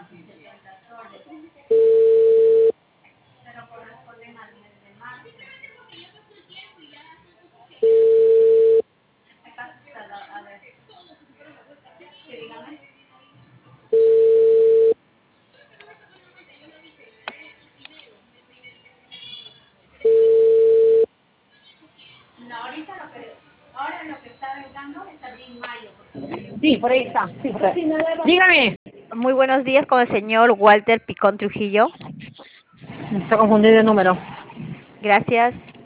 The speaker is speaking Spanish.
Sí, por ahí está. Sí, dígame. Muy buenos días con el señor Walter Picón Trujillo. Me está confundido el número. Gracias.